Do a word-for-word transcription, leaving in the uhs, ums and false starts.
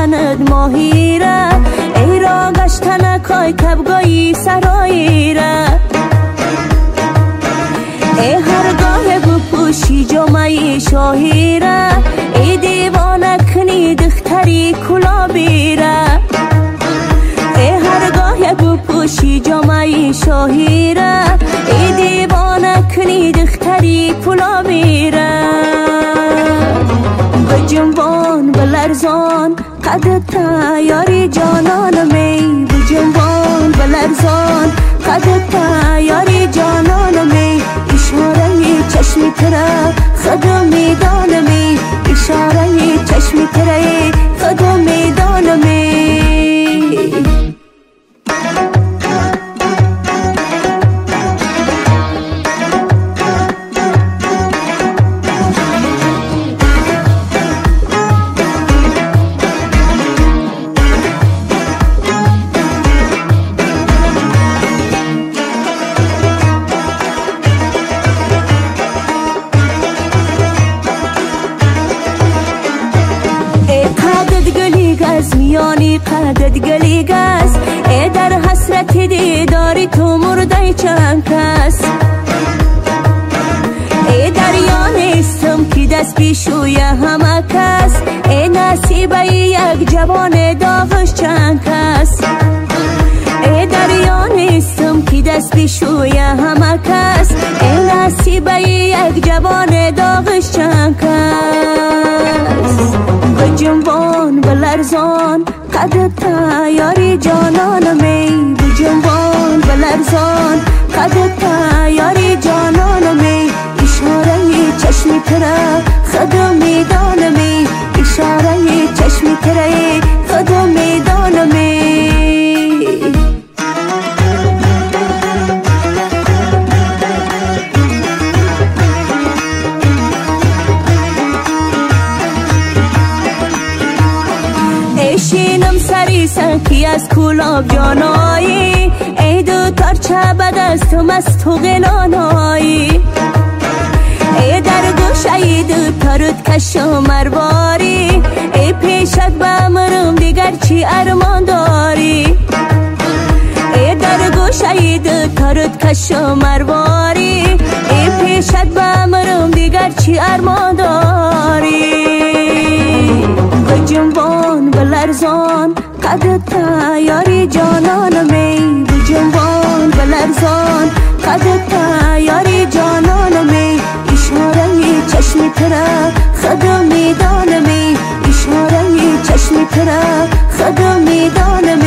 گشتند ماهی را، ای را گشتن کای کبگایی سرایی را. ای هرگاه بپوشی جامعی شاهی را، ای دیوانه کنی دختری کلابی را. ای هرگاه بپوشی جامعی شاهی را، ای دیوانه کنی دختری کلابی را. بجنبان بلرزان قدت یاری جانان می، بجنبان بلرزان قدت یاری جانان می. اشاره چشمی تره خود میدان می، اشاره چشمی تره خود میدان می. میانی قدت گلی گس، ای در حسرت دیداری تو مرده چند کس. ای دریا نیستم که دست پیشوی همه کس، ای نصیبه یک جوان داغش چند کس. ای دریا نیستم که دست پیشوی همه کس، ای نصیبه یک جوان داغش چند کس. بجنبان بلرزان قدت یاری جانان می، بجنبان بلرزان قدت یاری جانان می. اشاره چشمی تره خود میدان می، اشاره چشمی تره خود میدان می. شینم سری سنکی از کلاب جانایی، ای دو ترچه بد از تو مست و غلانایی. ای در گوشه دو ترد کش و مرباری، ای پیشت بمرم دیگر چی ارمان داری. ای در گوشه دو ترد کش و مرباری، ای پیشت بمرم دیگر چی ارمان داری. بجنبان بلرزان قدت یاری جانان می، بجنبان بلرزان قدت یاری جانان می. اشاره چشمی تره خود میدان می، اشاره چشمی تره خود میدان می.